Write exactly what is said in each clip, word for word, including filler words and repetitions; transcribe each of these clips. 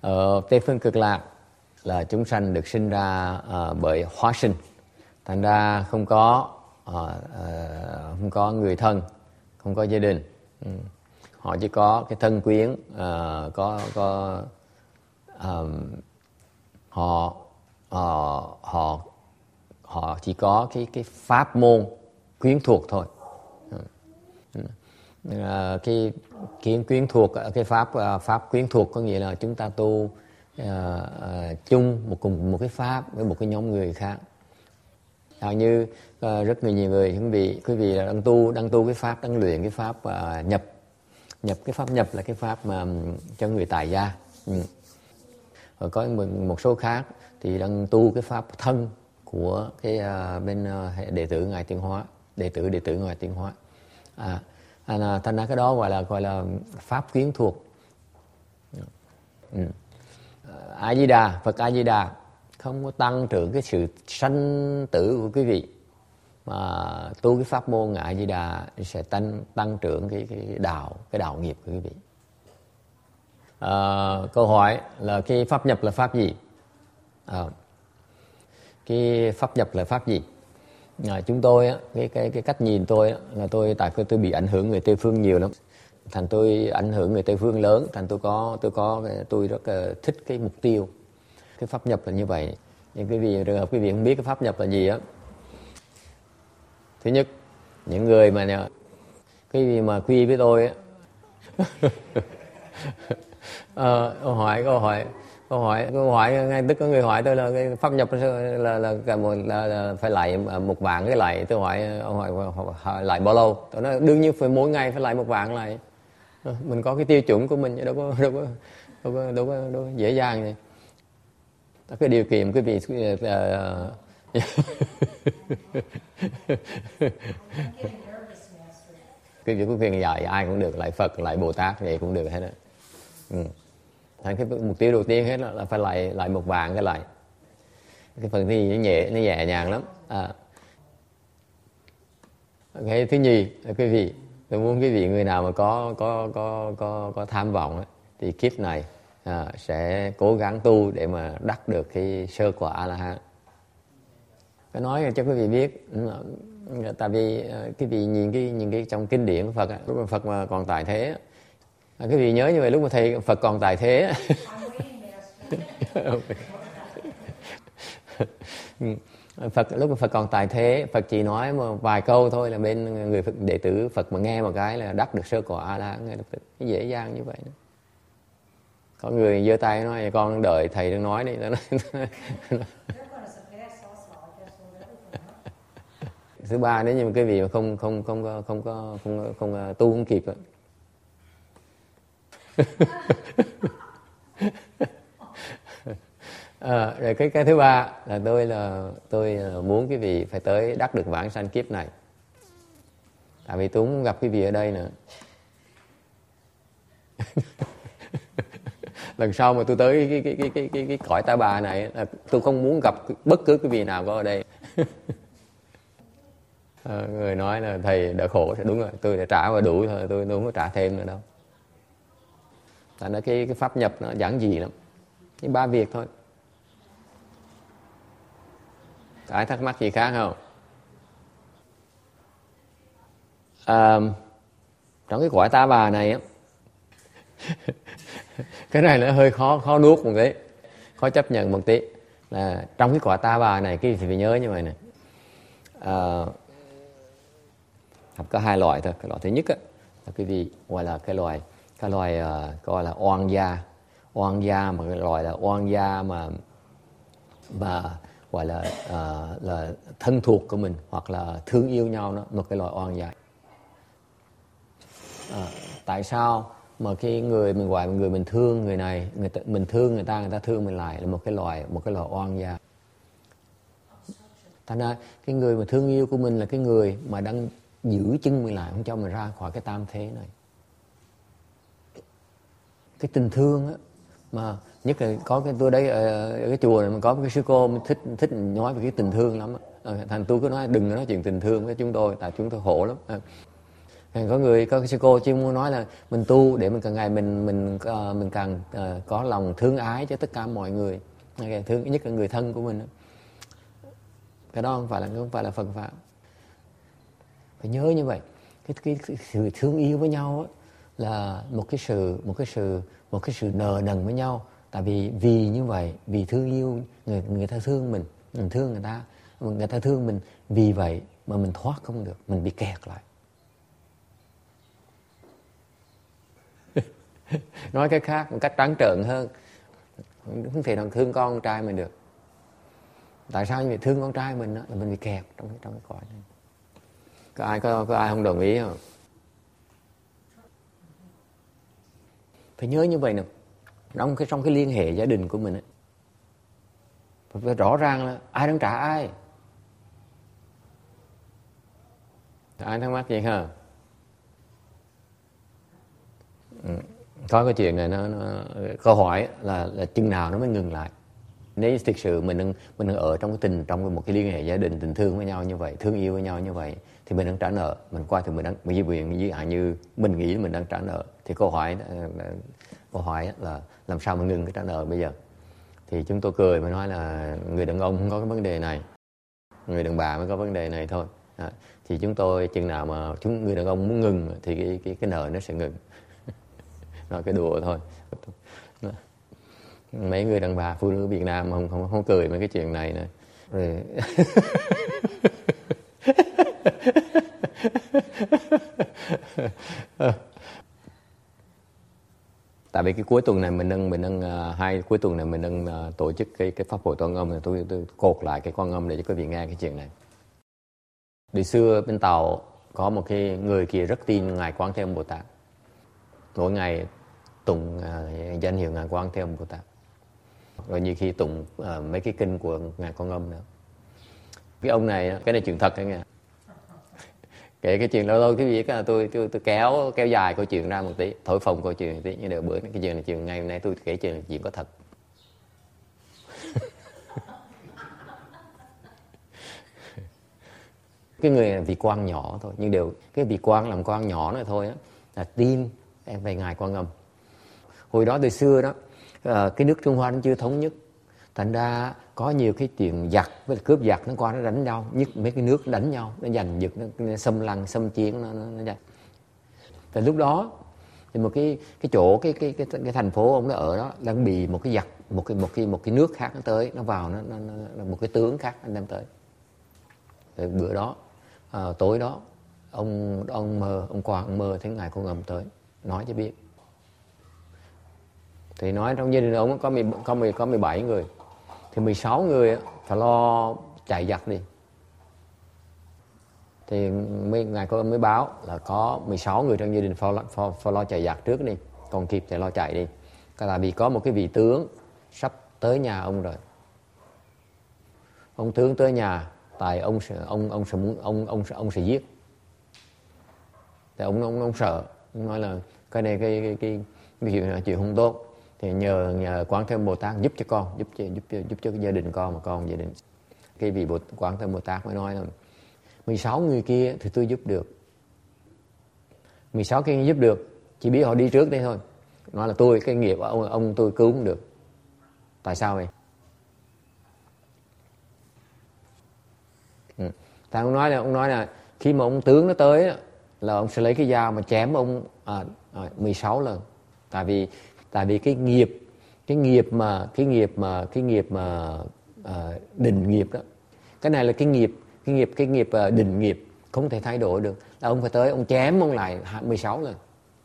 Ở Tây phương Cực Lạc là chúng sanh được sinh ra uh, bởi hóa sinh, thành ra không có uh, uh, không có người thân, không có gia đình. Ừ. Họ chỉ có cái thân quyến, uh, có có um, họ uh, họ họ chỉ có cái cái pháp môn quyến thuộc thôi. Ừ. Uh, cái kiến quyến thuộc, cái pháp uh, pháp quyến thuộc có nghĩa là chúng ta tu uh, uh, chung một cùng một cái pháp với một cái nhóm người khác. À, như uh, rất nhiều người quý vị quý vị là đang tu đang tu cái pháp, đang luyện cái pháp uh, nhập nhập cái pháp nhập là cái pháp mà um, cho người tại gia. Ừ. Rồi có một, một số khác thì đang tu cái pháp thân của cái uh, bên uh, đệ tử Ngài Tiến Hóa, đệ tử đệ tử Ngài Tiến Hóa. À, à, thành ra cái đó gọi là gọi là pháp quyến thuộc. Ừ. A Di Đà, Phật A Di Đà không có tăng trưởng cái sự sanh tử của quý vị, mà tu cái pháp môn A Di Đà sẽ tăng tăng trưởng cái cái đạo cái đạo nghiệp của quý vị. À, câu hỏi là cái pháp nhập là pháp gì? À, cái pháp nhập là pháp gì? À, chúng tôi á, cái cái cái cách nhìn tôi á, là tôi tại tôi bị ảnh hưởng người Tây phương nhiều lắm, thành tôi ảnh hưởng người Tây phương lớn, thành tôi có tôi có tôi rất uh, thích cái mục tiêu cái pháp nhập là như vậy. Nhưng quý vị trường hợp quý vị không biết cái pháp nhập là gì á, thứ nhất những người mà quý vị mà quy với tôi á à, câu hỏi câu hỏi câu hỏi câu hỏi ngay tức có người hỏi tôi là cái pháp nhập là là là, là, là, là phải lại một vạn cái lại. Tôi hỏi hỏi, hỏi, hỏi lại bao lâu? Tôi nói đương nhiên phải mỗi ngày phải lại một vạn lại. Mình có cái tiêu chuẩn của mình, đâu có đâu có đâu có, đâu có, đâu có dễ dàng này. Cái điều kiện quý vị uh, quý vị có quyền dạy ai cũng được, lại Phật lại Bồ Tát vậy cũng được hết đó. Ừ. Thành cái mục tiêu đầu tiên hết là, là phải lại lại một vạn cái lại. Cái phần thi nó nhẹ nó nhẹ nhàng lắm. À. Cái thứ nhì là quý vị, tôi muốn quý vị người nào mà có có có có có tham vọng ấy, thì kiếp này à, sẽ cố gắng tu để mà đắc được cái sơ quả A La Hán. Cái nói cho quý vị biết, tại vì quý vị nhìn cái nhìn cái trong kinh điển của Phật, lúc mà Phật mà còn tại thế, quý vị nhớ như vậy, lúc mà thầy Phật còn tại thế. Phật lúc mà Phật còn tại thế, Phật chỉ nói một vài câu thôi là bên người Phật, đệ tử Phật mà nghe một cái là đắc được sơ quả A La Hán ngay lập tức. Cái dễ dàng như vậy đó. Có người giơ tay nói con đợi thầy đang nói đi. Thứ ba, nếu như mà cái vị mà không không không không không không, không, không tu không kịp. À, rồi cái cái thứ ba là tôi là tôi muốn quý vị phải tới đắc được vãng sanh kiếp này. Tại vì tôi muốn gặp quý vị ở đây nữa. Lần sau mà tôi tới cái cái cái cái cái, cái cõi Ta Bà này, tôi không muốn gặp bất cứ quý vị nào có ở đây. À, người nói là thầy đã khổ, đúng rồi, tôi đã trả và đủ thôi, tôi không có trả thêm nữa đâu. Thành ra cái cái pháp nhập nó giản dị lắm, chỉ ba việc thôi. Ai thắc mắc gì khác không? À, trong cái cõi Ta Bà này á, cái này nó hơi khó khó nuốt một tí, khó chấp nhận một tí. Là trong cái cõi Ta Bà này, cái gì phải nhớ như vậy này. À, có hai loại thôi. Cái loại thứ nhất á, là cái gì gọi là cái loài cái loài uh, gọi là oan gia, oan gia mà cái loài là oan gia mà mà gọi là uh, là thân thuộc của mình hoặc là thương yêu nhau, đó một cái loài oan gia. À, tại sao mà khi người mình gọi người mình thương người này, người ta, mình thương người ta, người ta thương mình lại, là một cái loài một cái loài oan gia. Thành ra cái người mà thương yêu của mình là cái người mà đang giữ chân mình lại, không cho mình ra khỏi cái tam thế này. Cái tình thương á, mà nhất là có cái tôi đấy ở cái chùa này mà có cái sư cô thích thích nói về cái tình thương lắm á. Thành tôi cứ nói đừng nói chuyện tình thương với chúng tôi, tại chúng tôi khổ lắm. Có người, có sư cô chuyên muốn nói là mình tu để mình càng ngày mình mình uh, mình càng uh, có lòng thương ái cho tất cả mọi người, thương nhất là người thân của mình. Cái đó không phải là không phải là Phật pháp. Phải nhớ như vậy. Cái, cái, cái sự thương yêu với nhau á, là một cái sự một cái sự một cái sự nợ nần với nhau. Tại vì vì như vậy, vì thương yêu người người ta thương mình, mình thương người ta, người ta thương mình, vì vậy mà mình thoát không được, mình bị kẹt lại. Nói cái khác một cách trắng trợn hơn, không thể nào thương con trai mình được. Tại sao như vậy? Thương con trai mình đó, là mình bị kẹt trong cái trong cái cõi này. Có ai có, có ai không đồng ý không? Phải nhớ như vậy nè, trong cái trong cái liên hệ gia đình của mình ấy, phải rõ ràng là ai đang trả ai. Ai thắc mắc gì hả? Ừ. Có cái chuyện này nó, nó câu hỏi là là chừng nào nó mới ngừng lại. Nếu thực sự mình đang mình đang ở trong cái tình trong một cái liên hệ gia đình tình thương với nhau như vậy, thương yêu với nhau như vậy, thì mình đang trả nợ. Mình qua thì mình đang mình quyền như hạn như mình nghĩ mình đang trả nợ, thì câu hỏi câu hỏi là làm sao mà ngừng cái trả nợ bây giờ? Thì chúng tôi cười mà nói là người đàn ông không có cái vấn đề này, người đàn bà mới có vấn đề này thôi. À, thì chúng tôi chừng nào mà chúng người đàn ông muốn ngừng thì cái cái cái nợ nó sẽ ngừng. Nói cái đùa thôi. Mấy người đàn bà phụ nữ Việt Nam không không không cười mấy cái chuyện này nữa. Rồi tại vì cái cuối tuần này mình đang mình đang uh, hai cuối tuần này mình đang uh, tổ chức cái cái pháp hội Quan Âm, này tôi tôi cột lại cái Quan Âm để cho quý vị nghe cái chuyện này. Đi xưa bên Tàu có một cái người kia rất tin ngài Quán Thế Âm Bồ Tát, mỗi ngày tụng uh, danh hiệu ngài Quán Thế Âm Bồ Tát, rồi nhiều khi tụng uh, mấy cái kinh của ngài Quan Âm nữa. Cái ông này, cái này chuyện thật đấy nghe. Kể cái chuyện lâu lâu cái việc là tôi tôi tôi kéo kéo dài câu chuyện ra một tí, thổi phồng câu chuyện một tí, nhưng đều bữa cái chuyện này chuyện ngày hôm nay tôi kể chuyện là chuyện có thật. Cái người này vị quan nhỏ thôi, nhưng đều cái vị quan làm quan nhỏ này thôi á, là tin em về ngài Quan Âm. Hồi đó từ xưa đó, cái nước Trung Hoa nó chưa thống nhất, thành ra có nhiều cái chuyện giặc với cướp giặc nó qua nó đánh nhau, nhất mấy cái nước đánh nhau, nó giành giật, nó, nó xâm lăng xâm chiến, nó nó, nó giành. Từ lúc đó thì một cái cái chỗ cái cái cái cái thành phố ông đó ở đó đang bị một cái giặc, một cái một cái một cái nước khác nó tới, nó vào nó, nó, nó một cái tướng khác anh đem tới. Rồi bữa đó à, tối đó ông ông mơ ông Quang ông mơ thấy ngài Quan Âm tới nói cho biết. Thì nói trong gia đình ông có mười, có mười, có mười bảy người, thì mười sáu người phải lo chạy giặc đi. Thì mấy ngài Quan Âm mới báo là có mười sáu người trong gia đình phải, phải, phải lo chạy giặc trước đi, còn kịp thì lo chạy đi. Cái là vì có một cái vị tướng sắp tới nhà ông rồi. Ông tướng tới nhà, tại ông sẽ ông ông sẽ muốn ông ông sẽ ông sẽ giết. Thì ông ông ông sợ, ông nói là cái này cái cái cái, cái chuyện là chuyện không tốt. Thì nhờ nhờ Quán Thế Âm Bồ Tát giúp cho con, giúp cho giúp cho giúp cho cái gia đình con mà con gia đình. Cái vị Bồ Quán Thế Âm Bồ Tát mới nói là mười sáu người kia thì tôi giúp được. mười sáu kia giúp được, chỉ biết họ đi trước đây thôi. Nói là tôi cái nghiệp ông ông tôi cứu không được. Tại sao vậy? Ừ. Tại ông nói là ông nói là khi mà ông tướng nó tới là ông sẽ lấy cái dao mà chém ông à, à, mười sáu lần. Tại vì tại vì cái nghiệp cái nghiệp mà cái nghiệp mà cái nghiệp mà à, định nghiệp đó, cái này là cái nghiệp cái nghiệp cái nghiệp à, định nghiệp không thể thay đổi được, là ông phải tới ông chém ông lại mười sáu lần.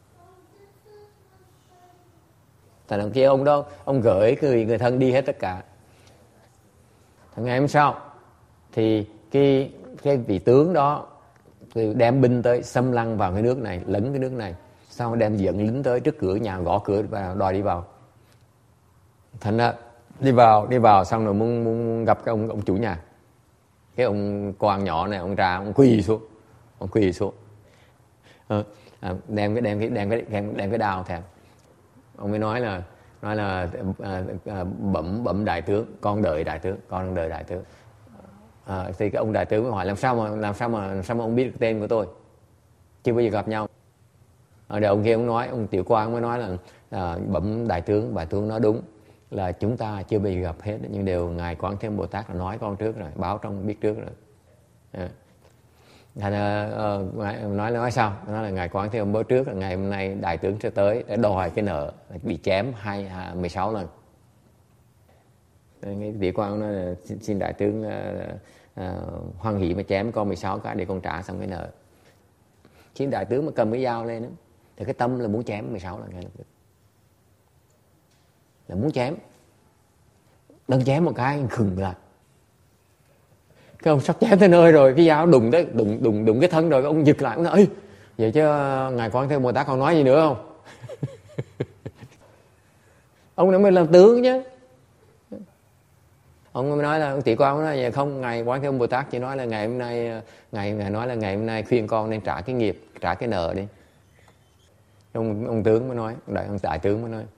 Tại đằng kia ông đó ông gửi người người thân đi hết tất cả. Thằng ngày hôm sau thì cái cái vị tướng đó thì đem binh tới xâm lăng vào cái nước này, lấn cái nước này, sau đem dẫn lính tới trước cửa nhà, gõ cửa và đòi đi vào. Thành ra đi vào đi vào xong rồi muốn muốn gặp cái ông ông chủ nhà. Cái ông quan nhỏ này ông ra ông quỳ xuống, ông quỳ xuống, ờ, à, đem cái đem cái đem cái đem, đem cái đao theo. Ông mới nói là nói là à, à, bẩm bẩm đại tướng, con đợi đại tướng, con đợi đại tướng. À, thì cái ông đại tướng mới hỏi làm sao mà làm sao mà làm sao mà ông biết được tên của tôi? chưa bao giờ gặp nhau. Ở đây ông kia ông nói, ông Tiểu Quang mới nói là à, bẩm đại tướng, đại tướng nói đúng là chúng ta chưa bao giờ gặp hết, nhưng đều ngài Quán Thế Âm Bồ Tát là nói con trước rồi, báo trong biết trước rồi. À. Thành uh, nói nói sao? Nói là ngài Quán Thế Âm báo trước là ngày hôm nay đại tướng sẽ tới để đòi cái nợ bị chém hai mười sáu lần. Cái Tiểu Quang nói là xin, xin đại tướng uh, uh, hoan hỷ mà chém con mười sáu cái để con trả xong cái nợ. Khi đại tướng mà cầm cái dao lên đó, thì cái tâm là muốn chém mười sáu lần ngay lập tức, là muốn chém. Đang chém một cái khừng lại, cái ông sắp chém tới nơi rồi, cái dao đụng tới đụng đụng đụng cái thân rồi, cái ông giật lại, ông nói ê, vậy chứ ngài Quán Thế Âm Bồ Tát còn nói gì nữa không? Ông đã mới làm tướng chứ. Ông mới nói là ông Tỷ Quang nói vậy không, ngài Quán Thế Âm Bồ Tát chỉ nói là ngày hôm nay ngài ngài nói là ngày hôm nay khuyên con nên trả cái nghiệp, trả cái nợ đi. Ông ông tướng mới nói, đại ông đại tướng mới nói,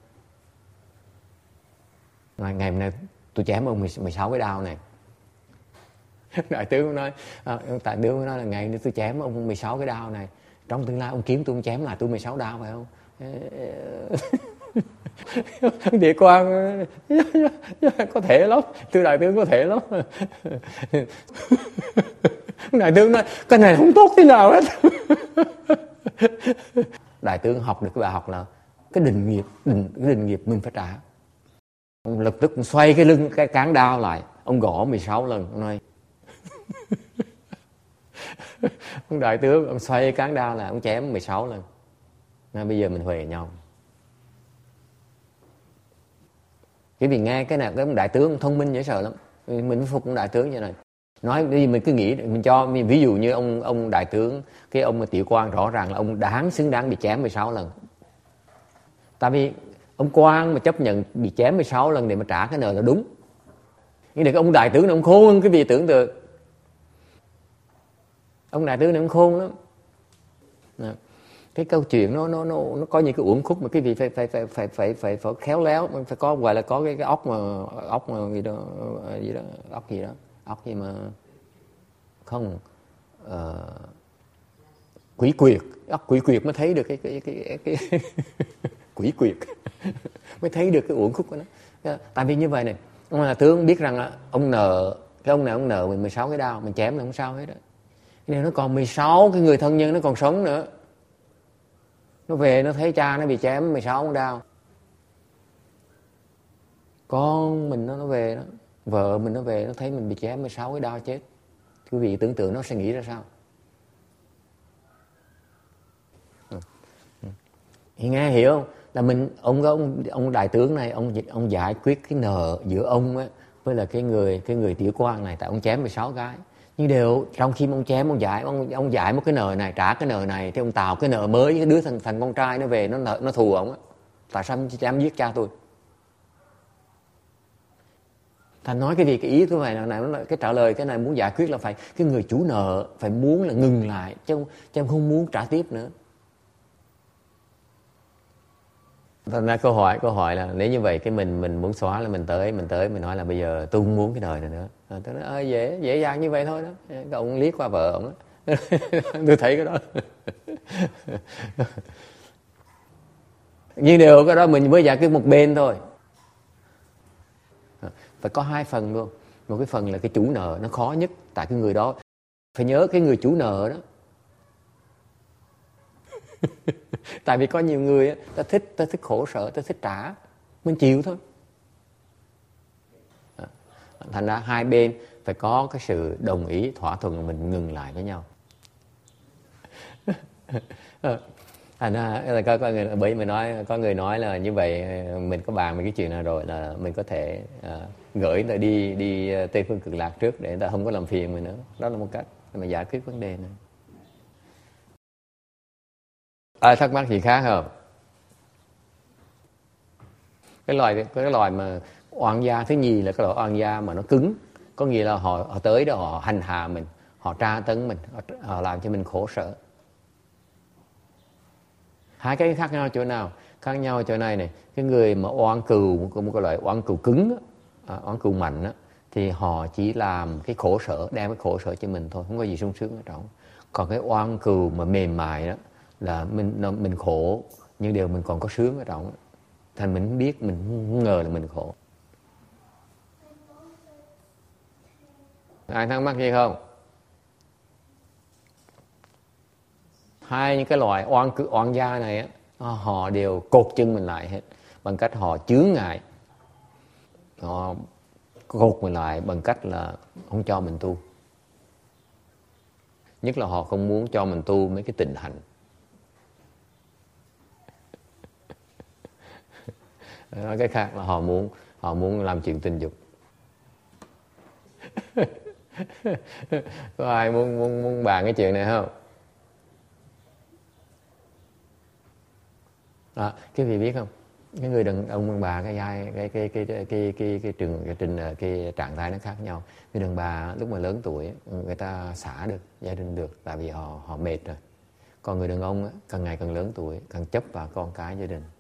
ngày, ngày hôm nay tôi chém ông mười sáu cái đao này. Đại tướng mới nói, à, đại tướng mới nói là ngày nay tôi chém ông mười sáu cái đao này, trong tương lai ông kiếm tôi, ông chém lại tôi mười sáu đao phải không? Địa Quang có thể lắm, thưa đại tướng có thể lắm. Đại tướng nói cái này không tốt thế nào hết. Đại tướng học được cái bài học là cái định nghiệp, định, cái định nghiệp mình phải trả. Ông lập tức xoay cái lưng cái cán đao lại, ông gõ mười sáu lần, ông nói ông đại tướng ông xoay cái cán đao là ông chém mười sáu lần. Nói bây giờ mình huề nhau. Cái vì nghe cái này cái ông đại tướng thông minh dễ sợ lắm, mình phục ông đại tướng như này. Nói đi mình cứ nghĩ mình cho ví dụ như ông ông đại tướng, cái ông Tiểu Quang rõ ràng là ông đáng xứng đáng bị chém mười sáu lần. Tại vì ông Quang mà chấp nhận bị chém mười sáu lần để mà trả cái nợ là đúng. Nhưng để cái ông đại tướng này ông khôn hơn cái gì tưởng tượng. Ông đại tướng này ông khôn lắm. Đó. Cái câu chuyện nó nó nó nó có những cái uẩn khúc mà cái vị phải phải phải phải phải phải phải khéo léo, phải có gọi là có cái cái óc mà óc mà gì đó gì đó óc gì đó óc gì mà không uh, quỷ quyệt, óc quỷ quyệt mới thấy được cái cái cái cái, cái quỷ quyệt mới thấy được cái uẩn khúc của nó. Tại vì như vậy này, ông là tướng biết rằng là ông nợ cái ông này ông nợ mình mười sáu cái đao, mình chém là không sao hết đó. Nên nó còn mười sáu cái người thân nhân nó còn sống nữa. Nó về nó thấy cha nó bị chém mười sáu con đao, con mình nó nó về đó, vợ mình nó về nó thấy mình bị chém mười sáu cái đao chết. Quý vị tưởng tượng nó sẽ nghĩ ra sao? Thì nghe hiểu không? Là mình ông ông ông đại tướng này ông ông giải quyết cái nợ giữa ông á với là cái người cái người Tiểu Quang này, tại ông chém mười sáu cái. Nhưng đều trong khi ông chém ông giải ông ông giải một cái nợ này, trả cái nợ này thì ông tạo cái nợ mới, cái đứa thằng thằng con trai nó về nó nợ, nó thù ông á. Tại sao ông dám giết cha tôi? Thành nói cái gì cái ý của mày là này, cái trả lời cái này muốn giải quyết là phải cái người chủ nợ phải muốn là ngừng lại chứ không, chứ không muốn trả tiếp nữa. Thành ra câu hỏi câu hỏi là nếu như vậy cái mình mình muốn xóa là mình tới mình tới mình nói là bây giờ tôi không muốn cái đời này nữa. À, tôi nói ơ dễ dễ dàng như vậy thôi đó. Cái ông liếc qua vợ ông đó. Tôi thấy cái đó. Nhưng điều cái đó mình mới giải quyết một bên thôi. Phải có hai phần luôn. Một cái phần là cái chủ nợ nó khó nhất, tại cái người đó phải nhớ cái người chủ nợ đó. Tại vì có nhiều người ta thích ta thích khổ sở, ta thích trả, mình chịu thôi. Thành ra hai bên phải có cái sự đồng ý thỏa thuận mình ngừng lại với nhau. Thành ra là có, có người bởi mình nói có người nói là như vậy, mình có bàn về cái chuyện này rồi là mình có thể uh, gửi người ta đi đi Tây Phương Cực Lạc trước để người ta không có làm phiền mình nữa. Đó là một cách để mà giải quyết vấn đề này. À, thắc mắc gì khác không? Cái loài cái loài mà oan gia thứ nhì là cái loại oan gia mà nó cứng, có nghĩa là họ họ tới đó họ hành hạ mình, họ tra tấn mình, họ, họ làm cho mình khổ sở. Hai cái khác nhau chỗ nào? Khác nhau chỗ này này, cái người mà oan cừu, một, một cái loại oan cừu cứng, à, oan cừu mạnh á, thì họ chỉ làm cái khổ sở, đem cái khổ sở cho mình thôi, không có gì sung sướng ở trong. Còn cái oan cừu mà mềm mại đó là mình nó, mình khổ, nhưng điều mình còn có sướng ở trong. Thành mình không biết, mình không ngờ là mình khổ. Ai thắc mắc gì không? Hai những cái loại oan cự oan gia này á, họ đều cột chân mình lại hết bằng cách họ chướng ngại, họ cột mình lại bằng cách là không cho mình tu. Nhất là họ không muốn cho mình tu mấy cái tịnh hành. Nói cái khác là họ muốn họ muốn làm chuyện tình dục. Có ai muốn muốn muốn bàn cái chuyện này không? À, cái vị biết không? Cái người đàn ông đàn bà cái giai cái cái cái cái cái cái cái trường cái trình cái trạng thái nó khác nhau. Người đàn bà lúc mà lớn tuổi người ta xả được gia đình được, tại vì họ họ mệt rồi. Còn người đàn ông càng ngày càng lớn tuổi càng chấp vào con cái gia đình.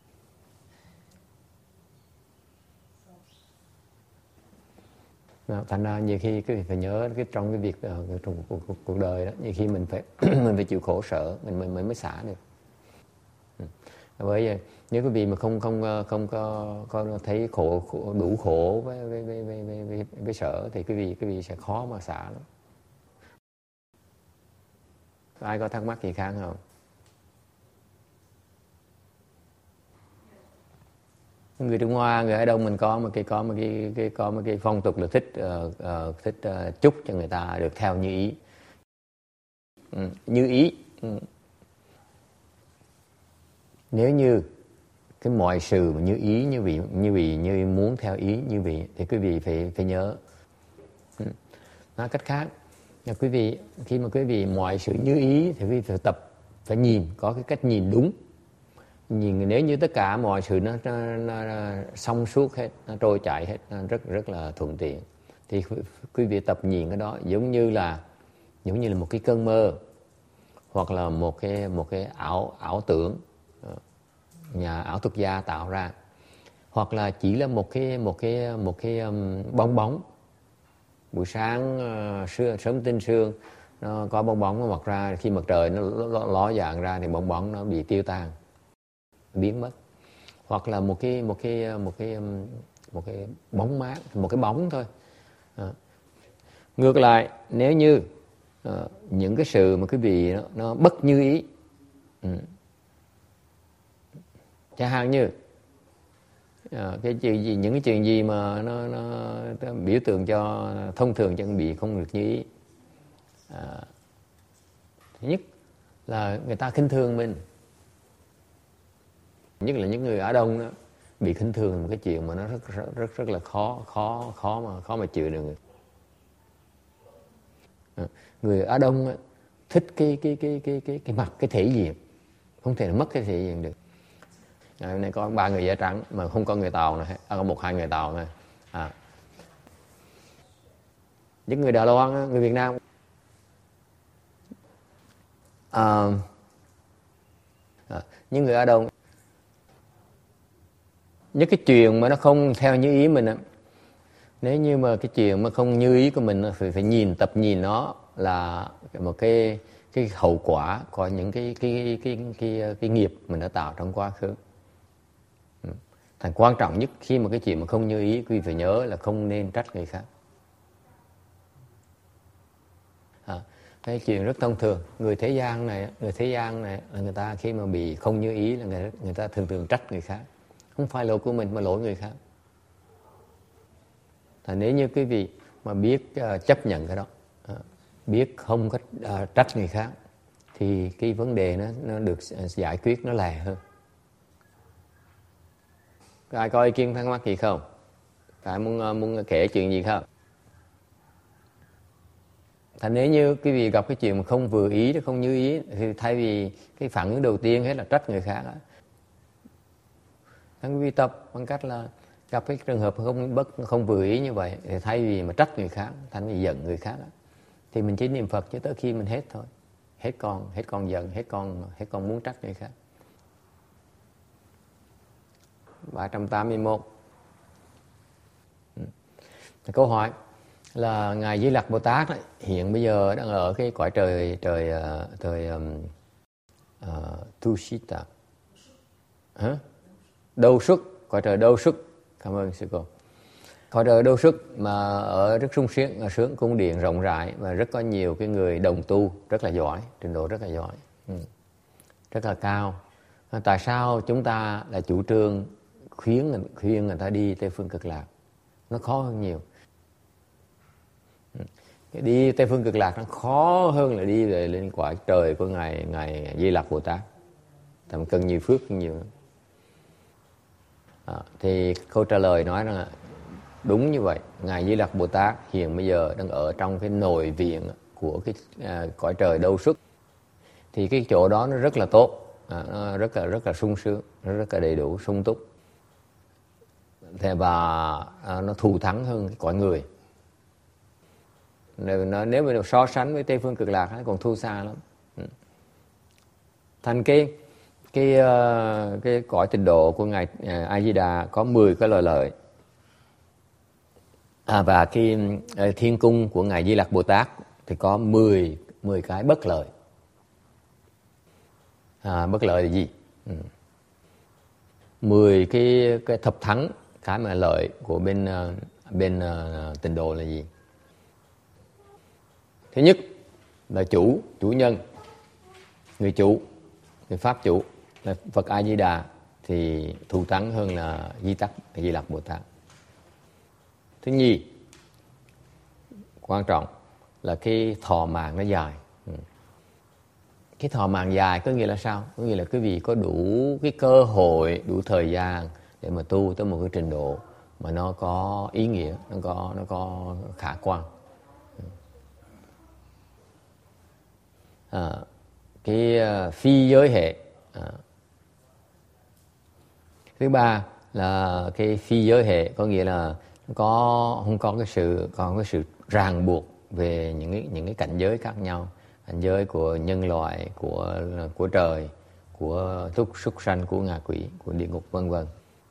Thành ra nhiều khi cái phải nhớ cái trong cái việc uh, trong cuộc, cuộc, cuộc đời đó, nhiều khi mình phải mình phải chịu khổ sở mình mới mới mới xả được. Ừ. Bởi vậy nếu quý vị mà không không không có có thấy khổ, khổ đủ khổ với với, với, với, với, với, với sở thì quý vị quý vị sẽ khó mà xả lắm. Ai có thắc mắc gì khác không? Người Trung Hoa, người Á Đông mình có một cái có một cái, cái có một cái phong tục là thích uh, uh, thích uh, chúc cho người ta được theo như ý. Ừ, như ý. Ừ. Nếu như cái mọi sự mà như ý như vị như vị như muốn theo ý như vị thì quý vị phải phải nhớ. Ừ. Nói cách khác là quý vị khi mà quý vị mọi sự như ý thì quý vị phải tập phải nhìn có cái cách nhìn đúng. Nhìn nếu như tất cả mọi sự nó, nó, nó, nó xong suốt hết, nó trôi chảy hết, nó rất rất là thuận tiện, thì quý vị tập nhìn cái đó giống như là giống như là một cái cơn mơ, hoặc là một cái một cái ảo ảo tưởng nhà ảo thuật gia tạo ra, hoặc là chỉ là một cái một cái một cái um, bong bóng. Buổi sáng uh, sớm tinh sương nó có bong bóng nó mọc ra, khi mặt trời nó ló, ló dạng ra thì bong bóng nó bị tiêu tan, biến mất. Hoặc là một cái một cái một cái một cái bóng mát, một cái bóng thôi. À. Ngược lại, nếu như uh, những cái sự mà quý vị nó, nó bất như ý, ừ. chẳng hạn như uh, cái chuyện gì, những cái chuyện gì mà nó, nó, nó biểu tượng cho thông thường cho bị không được như ý. À, thứ nhất là người ta khinh thường mình, nhất là những người Á Đông đó, bị khinh thường một cái chuyện mà nó rất rất rất, rất là khó khó khó mà khó mà chịu được. À, người Á Đông á, thích cái cái cái cái cái cái mặt cái thể diện, không thể mất cái thể diện được. Ngày hôm nay có ba người da trắng mà không có người Tàu này, à, có một hai người Tàu này. À. Những người Đài Loan, người Việt Nam, à, à, những người Á Đông, những cái chuyện mà nó không theo như ý mình á, nếu như mà cái chuyện mà không như ý của mình phải phải nhìn tập nhìn nó là một cái cái hậu quả của những cái cái cái cái cái, cái nghiệp mình đã tạo trong quá khứ. Thành quan trọng nhất khi mà cái chuyện mà không như ý, quý vị phải nhớ là không nên trách người khác. À, cái chuyện rất thông thường, người thế gian này, người thế gian này là người ta khi mà bị không như ý là người, người ta thường thường trách người khác, không phải lỗi của mình mà lỗi người khác. Thành nếu như quý vị mà biết uh, chấp nhận cái đó, uh, biết không có uh, trách người khác, thì cái vấn đề nó nó được giải quyết nó lẹ hơn. Có ai có ý kiến thắc mắc gì không? Ai muốn muốn kể chuyện gì không? Thành nếu như quý vị gặp cái chuyện mà không vừa ý, không như ý, thì thay vì cái phản ứng đầu tiên hết là trách người khác, quý vị tập bằng cách là gặp cái trường hợp không bất không vừa ý như vậy, thì thay vì mà trách người khác, thành vì giận người khác, thì mình chỉ niệm Phật cho tới khi mình hết thôi, hết con hết con giận, hết con hết con muốn trách người khác. ba trăm tám mươi mốt. Câu hỏi: là ngài Di Lặc Bồ Tát ấy, hiện bây giờ đang ở cái cõi trời trời trời um, uh, Tushita, hả? Đâu xuất, cõi trời Đâu xuất. Cảm ơn sư cô. Cõi trời Đâu xuất mà ở rất sung sướng, sướng cung điện rộng rãi và rất có nhiều cái người đồng tu rất là giỏi, trình độ rất là giỏi, ừ. rất là cao. Tại sao chúng ta là chủ trương khuyến khuyên người ta đi Tây Phương Cực Lạc? Nó khó hơn nhiều. Đi Tây Phương Cực Lạc nó khó hơn là đi về lên cõi trời của ngài ngài Di Lặc Bồ Tát. Thầm cần nhiều phước nhiều. À, thì câu trả lời nói rằng là đúng như vậy. Ngài Di Lặc Bồ Tát hiện bây giờ đang ở trong cái nội viện của cái à, cõi trời Đâu xuất. Thì cái chỗ đó nó rất là tốt, à, nó rất là rất là sung sướng, nó rất là đầy đủ, sung túc. Thế và à, nó thù thắng hơn cái cõi người. Nếu, nếu mà so sánh với Tây Phương Cực Lạc nó còn thua xa lắm. Thành cái cái uh, cái cõi tịnh độ của ngài uh, A Di Đà có mười cái lời lợi. À, và cái uh, thiên cung của ngài Di Lặc Bồ Tát thì có mười mười cái bất lợi. À, bất lợi là gì? Ừ. mười cái cái thập thắng, cái mà lợi của bên uh, bên uh, tịnh độ là gì? Thứ nhất là chủ, chủ nhân, người chủ, người pháp chủ là Phật A Di Đà thì thù thắng hơn là Di Tắc, Di Lặc Bồ Tát. Thứ nhì, quan trọng là cái thọ mạng nó dài. Cái thọ mạng dài có nghĩa là sao? Có nghĩa là quý vị có đủ cái cơ hội, đủ thời gian để mà tu tới một cái trình độ mà nó có ý nghĩa, nó có nó có khả quan. À, cái uh, phi giới hệ. À. Thứ ba là cái phi giới hệ, có nghĩa là có không có cái sự có cái sự ràng buộc về những cái những cái cảnh giới khác nhau, cảnh giới của nhân loại, của của trời, của súc súc sanh, của ngạ quỷ, của địa ngục, vân vân.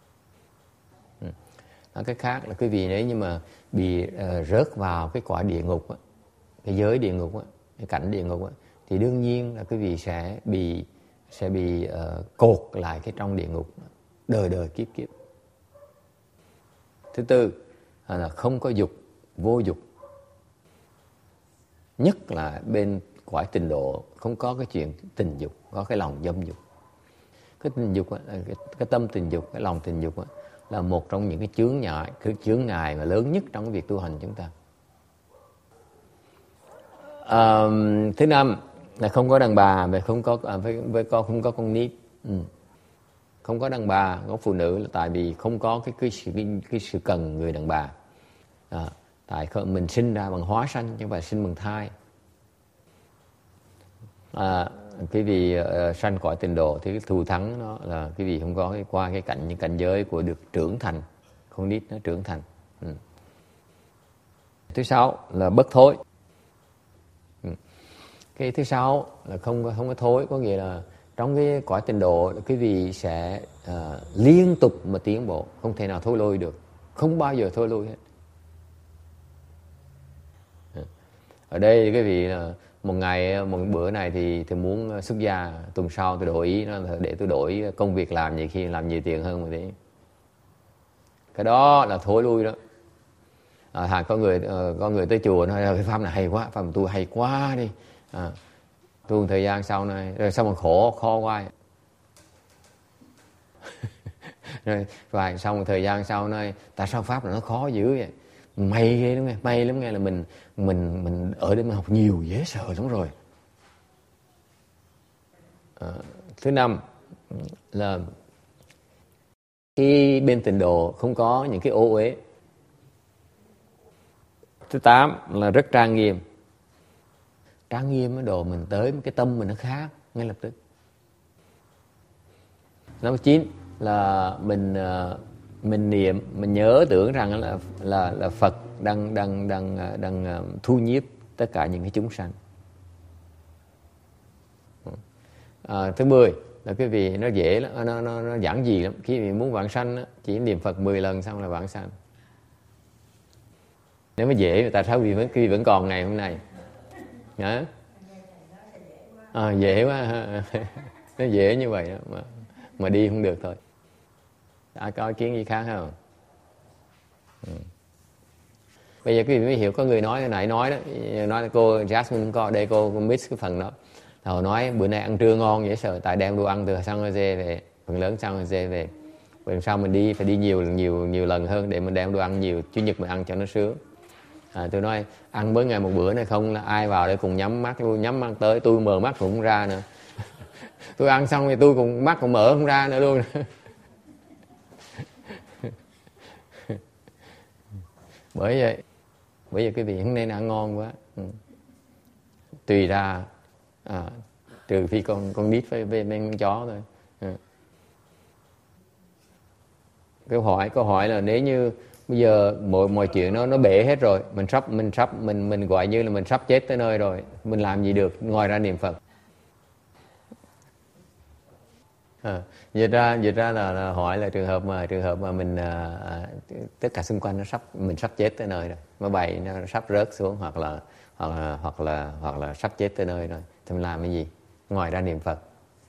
Nói cách khác là quý vị nếu như mà bị uh, rớt vào cái quả địa ngục á, cái giới địa ngục á, cái cảnh địa ngục á, thì đương nhiên là quý vị sẽ bị sẽ bị uh, cột lại cái trong địa ngục đời đời kiếp kiếp. Thứ tư là không có dục, vô dục. Nhất là bên cõi tịnh độ không có cái chuyện tình dục, có cái lòng dâm dục. Cái tình dục, cái, cái tâm tình dục, cái lòng tình dục là một trong những cái chướng ngại, cái chướng ngại mà lớn nhất trong cái việc tu hành chúng ta. À, thứ năm là không có đàn bà và không có à, với, với con không có con nít. Ừ. Không có đàn bà, có phụ nữ là tại vì không có cái cái sự cái, cái sự cần người đàn bà. À, tại mình sinh ra bằng hóa sanh chứ không phải sinh bằng thai. À, cái vị uh, sanh cõi tịnh độ thì cái thù thắng nó là cái vị không có cái qua cái cảnh những cảnh giới của được trưởng thành, con nít nó trưởng thành. Ừ. Thứ sáu là bất thối. Ừ. Cái thứ sáu là không không có thối, có nghĩa là trong cái cõi tịnh độ quý vị sẽ uh, liên tục mà tiến bộ, không thể nào thối lui được, không bao giờ thối lui hết. Ở đây quý vị là một ngày một bữa này thì thì muốn xuất gia, tuần sau tôi đổi ý nó để tôi đổi công việc làm nhiều khi làm nhiều tiền hơn một tí. Cái đó là thối lui đó. À, hàng có người uh, có người tới chùa nói cái pháp này hay quá, pháp tu hay quá đi. À, tu một thời gian sau này rồi sao mà khổ khó quá. Rồi vài sau một thời gian sau nói tại sao pháp là nó khó dữ vậy? May ghê lắm nghe, may lắm nghe là mình mình mình ở đây mình học nhiều dễ sợ lắm rồi. À, thứ năm là cái bên tịnh độ không có những cái ô uế. Thứ tám là rất trang nghiêm. Trang nghiêm cái đồ mình tới cái tâm mình nó khác ngay lập tức. Năm chín là mình mình niệm, mình nhớ tưởng rằng là là là Phật đang đang đang đang thu nhiếp tất cả những cái chúng sanh. À, thứ mười là cái vị nó dễ lắm, nó nó nó giản dị lắm. Khi vị muốn vãng sanh chỉ niệm Phật mười lần xong là vãng sanh. Nếu mà dễ tại sao quý vị vẫn, quý vị vẫn còn ngày hôm nay? Hả? À, dễ quá. Nó dễ như vậy đó, mà, mà đi không được thôi. Đã có ý kiến gì khác không? Ừ. Bây giờ quý vị mới hiểu, có người nói hồi nãy nói đó, nói là cô Jasmine không có đây, cô, cô miss cái phần đó. Thầu nói bữa nay ăn trưa ngon dễ sợ, tại đem đồ ăn từ San Jose về, phần lớn San Jose về. Bởi sao mình đi phải đi nhiều nhiều nhiều lần hơn để mình đem đồ ăn nhiều, chủ nhật mình ăn cho nó sướng. À, tôi nói ăn mỗi ngày một bữa này không là ai vào đây cùng nhắm mắt luôn, nhắm mắt tới tôi mở mắt cũng không ra nữa. Tôi ăn xong thì tôi cũng mắt cũng mở không ra nữa luôn. Bởi vậy bởi vậy quý vị không nên ăn ngon quá. Ừ. Tùy ra à, trừ khi con con nít với với con chó thôi. Ừ. Câu hỏi câu hỏi là nếu như bây giờ mọi mọi chuyện nó nó bể hết rồi, mình sắp mình sắp mình mình gọi như là mình sắp chết tới nơi rồi, mình làm gì được ngoài ra niệm Phật? À, vậy ra vậy ra là, là hỏi là trường hợp mà trường hợp mà mình à, à, tất cả xung quanh nó sắp mình sắp chết tới nơi rồi, máy bay nó sắp rớt xuống hoặc là hoặc là hoặc là hoặc là sắp chết tới nơi rồi, thì mình làm cái gì ngoài ra niệm Phật?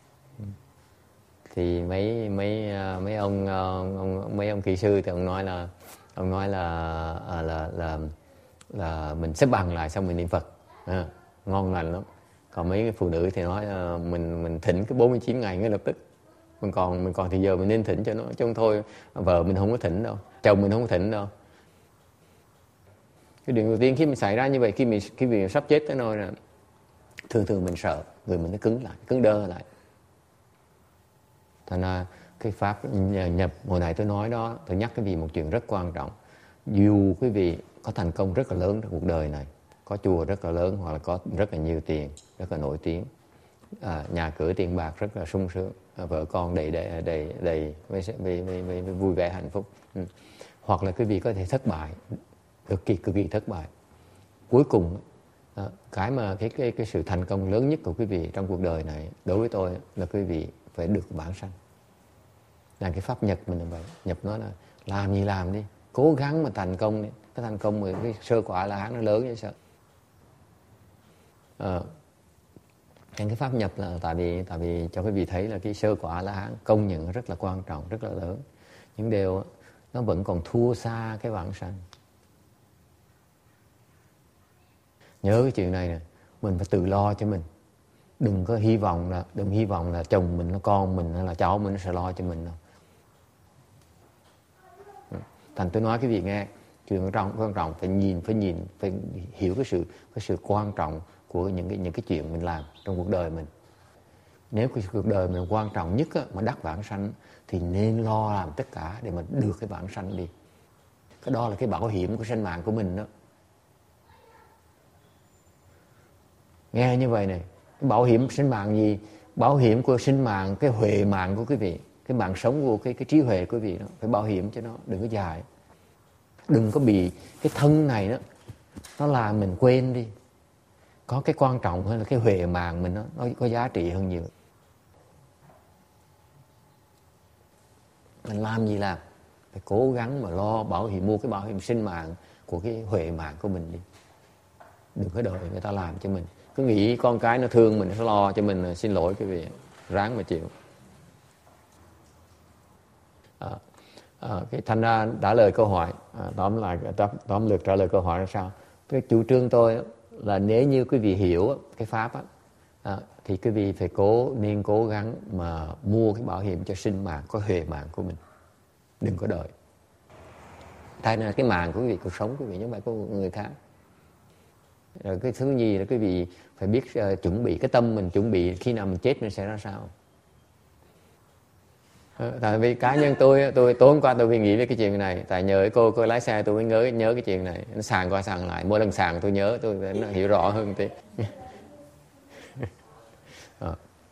Thì mấy mấy mấy ông, ông mấy ông kỹ sư thì ông nói là ông nói là là là là, là mình xếp bằng lại xong mình niệm Phật, à, ngon lành lắm. Còn mấy cái phụ nữ thì nói uh, mình mình thỉnh cái bốn mươi chín ngày ngay lập tức. Mình còn mình còn thì giờ mình nên thỉnh cho nó, chứ không thôi vợ mình không có thỉnh đâu, chồng mình không có thỉnh đâu. Cái điều đầu tiên khi mình xảy ra như vậy, khi mình khi mình sắp chết tới nơi là thường thường mình sợ, người mình nó cứng lại, cứng đơ lại. Thành ra cái pháp nhập hồi nãy tôi nói đó, tôi nhắc cái vị một chuyện rất quan trọng. Dù quý vị có thành công rất là lớn trong cuộc đời này, có chùa rất là lớn hoặc là có rất là nhiều tiền, rất là nổi tiếng, à, nhà cửa tiền bạc rất là sung sướng, à, vợ con đầy đầy đầy đầy với, với, với, với, với vui vẻ hạnh phúc, ừ. Hoặc là quý vị có thể thất bại, cực kỳ cực kỳ thất bại. Cuối cùng à, cái mà cái cái cái sự thành công lớn nhất của quý vị trong cuộc đời này đối với tôi là quý vị phải được bản sanh. Là cái pháp nhập mình là vậy. Nhập nó là làm gì làm đi, cố gắng mà thành công đi. Cái thành công mà cái sơ quả La Hán nó lớn như sao. À, cái pháp nhập là tại vì tại vì cho quý vị thấy là cái sơ quả La Hán công nhận rất là quan trọng, rất là lớn. Nhưng điều nó vẫn còn thua xa cái vãng sanh. Nhớ cái chuyện này nè, mình phải tự lo cho mình. Đừng có hy vọng là đừng hy vọng là chồng mình, nó con mình hay là cháu mình nó sẽ lo cho mình đâu. Thành tôi nói cái vị nghe, chuyện quan trọng quan trọng phải nhìn phải nhìn phải hiểu cái sự cái sự quan trọng của những cái những cái chuyện mình làm trong cuộc đời mình. Nếu cái cuộc đời mình quan trọng nhất á, mà đắc vãng sanh thì nên lo làm tất cả để mà được cái vãng sanh đi. Cái đó là cái bảo hiểm của sinh mạng của mình đó. Nghe như vậy này, cái bảo hiểm sinh mạng gì? Bảo hiểm của sinh mạng, cái huệ mạng của quý vị, cái mạng sống của cái cái trí huệ của quý vị đó, phải bảo hiểm cho nó, đừng có dài. Đừng có bị cái thân này đó nó làm mình quên đi. Có cái quan trọng hơn là cái huệ mạng mình đó, nó có giá trị hơn nhiều. Mình làm gì làm, phải cố gắng mà lo bảo hiểm, mua cái bảo hiểm sinh mạng của cái huệ mạng của mình đi. Đừng có đợi người ta làm cho mình. Cứ nghĩ con cái nó thương mình, nó lo cho mình, xin lỗi quý vị, ráng mà chịu. À, à, cái thành ra trả lời câu hỏi, à, tóm lại tóm, tóm lược trả lời câu hỏi là sao? Cái chủ trương tôi là nếu như quý vị hiểu cái pháp á, à, thì quý vị phải cố nên cố gắng mà mua cái bảo hiểm cho sinh mạng, có huệ mạng của mình. Đừng có đợi. Thay là cái mạng của quý vị, cuộc sống của quý vị chứ không phải của người khác. Rồi cái thứ gì là quý vị phải biết uh, chuẩn bị cái tâm mình, chuẩn bị khi nào mình chết mình sẽ ra sao. À, tại vì cá nhân tôi tôi tối hôm qua tôi suy nghĩ về cái chuyện này, tại nhờ cái cô cô lái xe tôi mới nhớ nhớ cái chuyện này, nó sàng qua sàng lại, mỗi lần sàng tôi nhớ, tôi nó hiểu rõ hơn tí. À.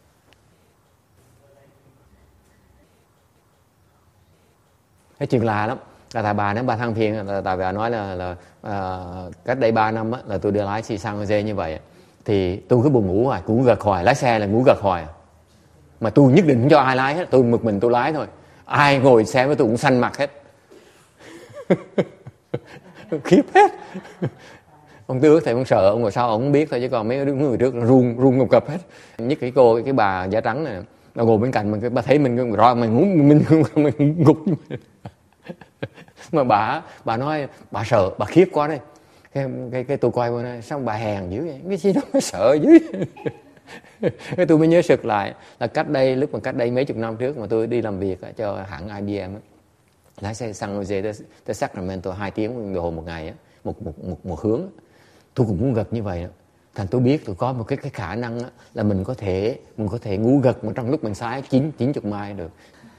Cái chuyện lạ lắm. Là tại bà nói bà than phiền, là tại bà nói là, là uh, cách đây ba năm á, là tôi đưa lái xe San Jose như vậy, thì tôi cứ buồn ngủ hoài, cũng gật hoài, lái xe là ngủ gật hoài, mà tôi nhất định không cho ai lái hết, tôi một mình tôi lái thôi, ai ngồi xe với tôi cũng xanh mặt hết. khiếp hết. Ông Tước thì ông sợ, ông ngồi sau ông không biết thôi, chứ còn mấy người trước run run cầm cập hết. Nhất cái cô cái bà da trắng này, bà ngồi bên cạnh mình, cái bà thấy mình rồi mình muốn mình mình gục. Mà bà bà nói bà sợ, bà khiếp quá đây. Cái cái cái tôi quay qua nói sao bà hèn dữ vậy, cái gì đó mà sợ dữ. Cái tôi mới nhớ sực lại là cách đây lúc mà cách đây mấy chục năm trước mà tôi đi làm việc cho hãng I B M, lái xe San Jose tới, tới Sacramento hai tiếng đồng hồ một ngày, một một một một hướng. Tôi cũng muốn gật như vậy. Thành tôi biết tôi có một cái cái khả năng là mình có thể mình có thể ngủ gật mà trong lúc mình lái chín chín chục mai được.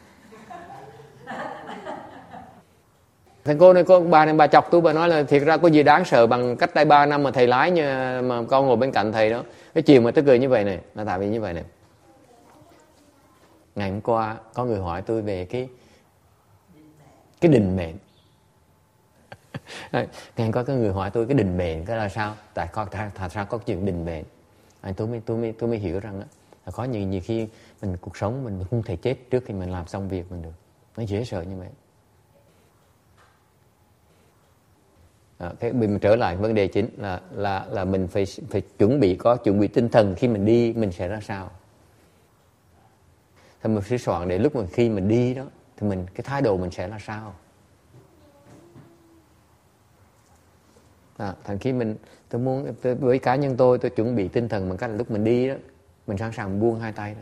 Thằng cô này, cô bà này bà chọc tôi, bà nói là thiệt ra có gì đáng sợ bằng cách đây ba năm mà thầy lái như, mà con ngồi bên cạnh thầy đó. Cái chiều mà tôi cười như vậy này là tại vì như vậy này. Ngày hôm qua có người hỏi tôi về cái cái định mệnh. Ngày hôm qua có người hỏi tôi cái định mệnh cái là sao? Tại có tại sao có chuyện định mệnh? Anh tôi mới tôi mới tôi mới hiểu rằng đó, là có nhiều nhiều khi mình cuộc sống mình không thể chết trước khi mình làm xong việc mình được. Nó dễ sợ như vậy. À, cái mình trở lại vấn đề chính là là là mình phải phải chuẩn bị có chuẩn bị tinh thần khi mình đi mình sẽ ra sao. Thì mình sẽ soạn để lúc mà khi mình đi đó thì mình cái thái độ mình sẽ là sao. À, thành khi mình tôi muốn tôi, với cá nhân tôi tôi chuẩn bị tinh thần bằng cách là lúc mình đi đó mình sẵn sàng buông hai tay ra.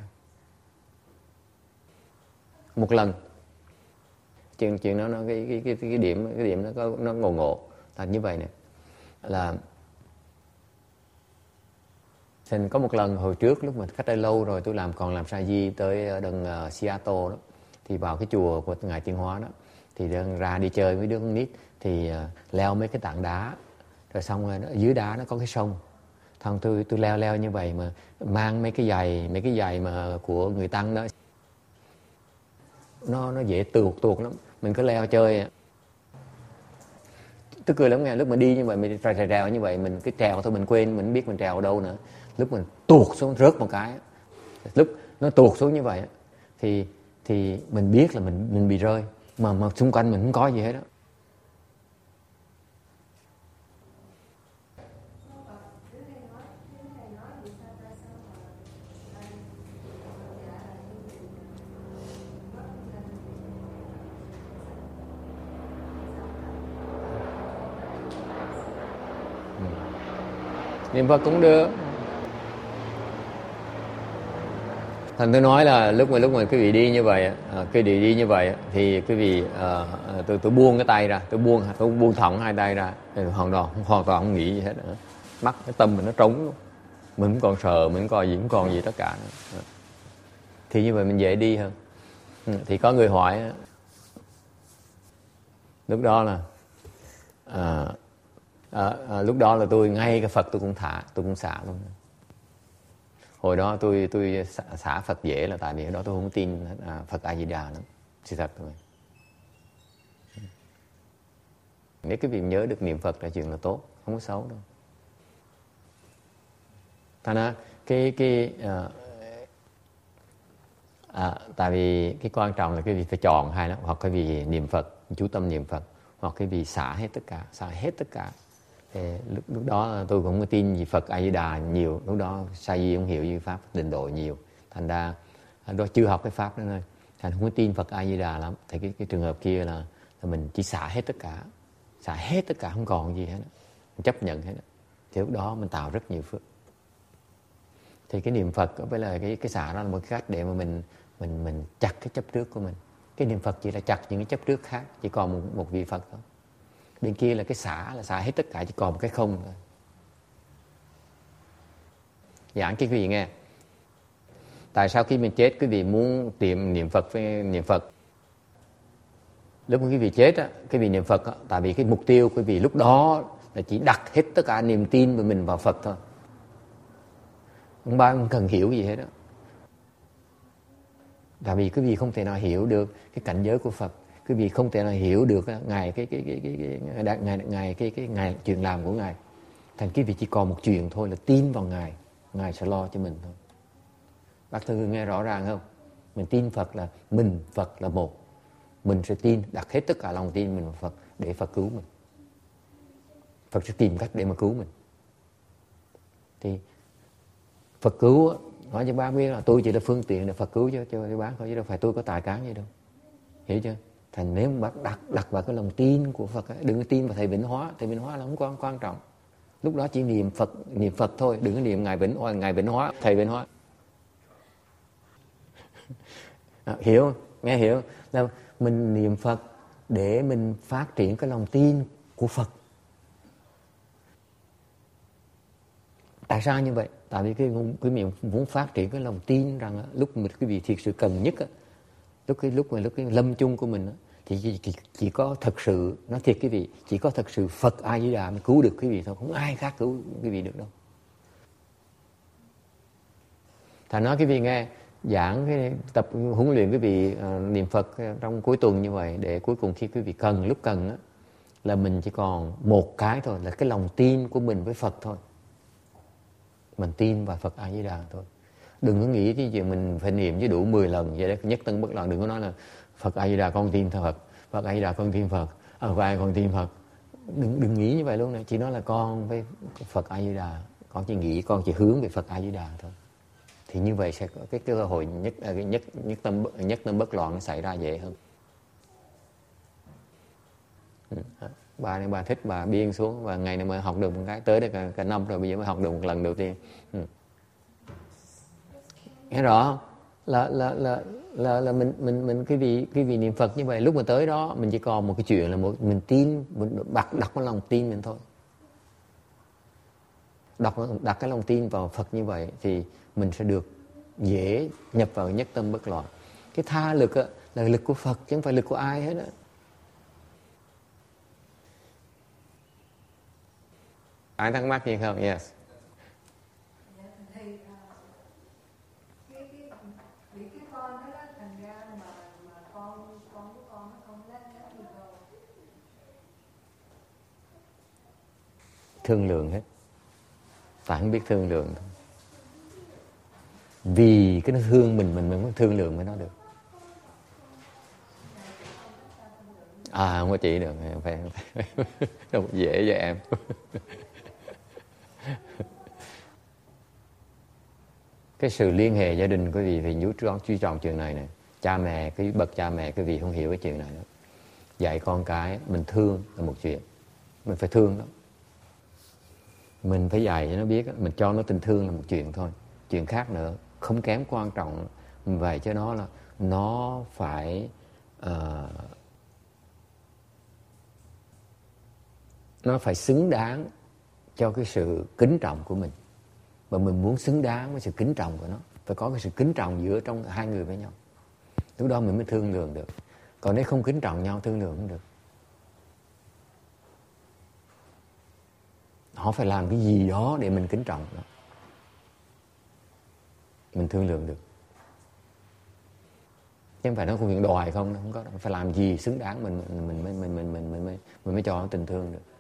Một lần chuyện chuyện đó nó cái cái cái cái điểm cái điểm nó có nó ngộ ngộ là như vậy này, là Thành có một lần hồi trước lúc mà cách đây lâu rồi tôi làm còn làm sa di tới đằng uh, Seattle đó, thì vào cái chùa của ngài Tiến Hóa đó thì đang ra đi chơi với đứa con nít thì uh, leo mấy cái tảng đá rồi xong rồi ở dưới đá nó có cái sông. Thằng tôi tôi leo leo như vậy mà mang mấy cái giày mấy cái giày mà của người Tăng đó, nó nó dễ tuột tuột lắm, mình cứ leo chơi. Tôi cười lắm nghe, lúc mà đi như vậy mình trèo trèo, trèo như vậy mình cái trèo thôi mình quên mình biết mình trèo ở đâu nữa. Lúc mình tuột xuống rớt một cái, lúc nó tuột xuống như vậy thì thì mình biết là mình mình bị rơi mà mà xung quanh mình không có gì hết đó. Niệm Phật cũng được. Thành tôi nói là lúc mà lúc mà quý vị đi như vậy, à, quý vị đi như vậy thì quý vị à, tôi tôi buông cái tay ra, tôi buông tôi buông thõng hai tay ra, hoàn toàn hoàn toàn không nghĩ gì hết nữa. Mắt cái tâm mình nó trống luôn, mình không còn sợ, mình không còn gì, không còn gì tất cả nữa. Thì như vậy mình dễ đi hơn. Thì có người hỏi lúc đó là à, à, à, lúc đó là tôi ngay cái Phật tôi cũng thả, tôi cũng xả luôn. Hồi đó tôi tôi xả, xả Phật dễ là tại vì hồi đó tôi không tin à, Phật A Di Đà lắm, sự thật thôi. Nếu cái việc nhớ được niệm Phật là chuyện là tốt, không có xấu đâu. Thành ra cái cái à, à, tại vì cái quan trọng là cái việc phải chọn hai đó, hoặc cái vì niệm Phật, chú tâm niệm Phật, hoặc cái vì xả hết tất cả, xả hết tất cả. Thì lúc lúc đó tôi cũng có tin gì Phật A Di Đà nhiều, lúc đó sa di không hiểu như pháp Tịnh Độ nhiều, thành ra đó chưa học cái pháp đó thôi, thành không có tin Phật A Di Đà lắm. Thì cái cái trường hợp kia là, là mình chỉ xả hết tất cả, xả hết tất cả không còn gì hết, mình chấp nhận hết. Thì lúc đó mình tạo rất nhiều phước. Thì cái niệm Phật với là cái cái xả đó là một cách để mà mình mình mình chặt cái chấp trước của mình. Cái niệm Phật chỉ là chặt những cái chấp trước khác, chỉ còn một, một vị Phật thôi. Bên kia là cái xả, là xả hết tất cả, chỉ còn một cái không thôi. Giảng cái quý vị nghe. Tại sao khi mình chết quý vị muốn tìm niệm Phật với niệm Phật? Lúc mà quý vị chết á, quý vị niệm Phật á, tại vì cái mục tiêu quý vị lúc đó là chỉ đặt hết tất cả niềm tin của mình vào Phật thôi. Không bao không cần hiểu gì hết đó. Tại vì quý vị không thể nào hiểu được cái cảnh giới của Phật, quý vị không thể nào hiểu được ngài cái cái cái cái cái ngài ngài ngài cái cái ngài chuyện làm của ngài. Thành quý vị chỉ còn một chuyện thôi là tin vào ngài, ngài sẽ lo cho mình thôi. Bác Thư nghe rõ ràng không? Mình tin Phật là mình Phật là một, mình sẽ tin đặt hết tất cả lòng tin mình vào Phật để Phật cứu mình. Phật sẽ tìm cách để mà cứu mình. Thì Phật cứu, nói cho bác biết là tôi chỉ là phương tiện để Phật cứu cho cho, cho bác thôi, chứ đâu phải tôi có tài cán gì đâu. Hiểu chưa? Thành nếu bác đặt đặt vào cái lòng tin của Phật, đừng có tin vào thầy Vĩnh Hóa, thầy Vĩnh Hóa là không quan quan trọng. Lúc đó chỉ niệm Phật, niệm Phật thôi, đừng có niệm ngài Vĩnh Hóa, ngài Vĩnh Hóa, thầy Vĩnh Hóa. À, hiểu, nghe hiểu là mình niệm Phật để mình phát triển cái lòng tin của Phật. Tại sao như vậy? Tại vì cái cái miệng muốn phát triển cái lòng tin rằng lúc mình cái vị thiệt sự cần nhất, lúc cái lúc mà lúc cái lâm chung của mình thì chỉ, chỉ, chỉ có thật sự, nói thiệt quý vị, chỉ có thật sự Phật A Di Đà mới cứu được quý vị thôi, không ai khác cứu quý vị được đâu. Thà nói quý vị nghe giảng cái tập huấn luyện quý vị uh, niệm Phật trong cuối tuần như vậy, để cuối cùng khi quý vị cần, lúc cần á, là mình chỉ còn một cái thôi, là cái lòng tin của mình với Phật thôi. Mình tin vào Phật A Di Đà thôi. Đừng có nghĩ cái chuyện mình phải niệm với đủ mười lần vậy đấy, nhất tân bất loạn. Đừng có nói là Phật A Di Đà con tin Phật, Phật A Di Đà con tin Phật, ở vai con tin Phật. Đừng đừng nghĩ như vậy luôn này. Chỉ nói là con với Phật A Di Đà, con chỉ nghĩ, con chỉ hướng về Phật A Di Đà thôi. Thì như vậy sẽ có cái cơ hội nhất cái nhất nhất tâm nhất tâm bất loạn nó xảy ra dễ hơn. Bà này bà thích bà biên xuống, và ngày này mới học được một cái, tới đây cả, cả năm rồi, bây giờ mới học được một lần đầu tiên. Ừ. Nghe rõ không? Là là là là là mình mình mình cái vị cái vị niệm Phật như vậy, lúc mà tới đó mình chỉ còn một cái chuyện là một mình tin, mình đặt đặt cái lòng tin mình thôi. Đặt đặt cái lòng tin vào Phật như vậy thì mình sẽ được dễ nhập vào nhất tâm bất loạn. Cái tha lực á, là lực của Phật chứ không phải lực của ai hết á. Ai thắc mắc gì không? Yes. Thương lượng hết. Tại không biết thương lượng thôi. Vì cái nó thương mình, mình mới thương lượng với nó được. À không có chỉ được, phải, phải, đâu dễ cho em. Cái sự liên hệ gia đình quý vị thì nhú chú trọng chuyện này này. Cha mẹ, cái bậc cha mẹ quý vị không hiểu cái chuyện này nữa. Dạy con cái mình thương là một chuyện, mình phải thương đó. Mình phải dạy cho nó biết, mình cho nó tình thương là một chuyện thôi. Chuyện khác nữa, không kém quan trọng. Vậy cho nó là nó phải uh, nó phải xứng đáng cho cái sự kính trọng của mình. Và mình muốn xứng đáng với sự kính trọng của nó, phải có cái sự kính trọng giữa trong hai người với nhau. Lúc đó mình mới thương lượng được. Còn nếu không kính trọng nhau, thương lượng không được. Họ phải làm cái gì đó để mình kính trọng nó, mình thương lượng được. Chứ không phải nó không chuyện đòi không, không có, phải làm gì xứng đáng mình mình mình mình mình mình mình mình mới, mình mới cho nó tình thương được.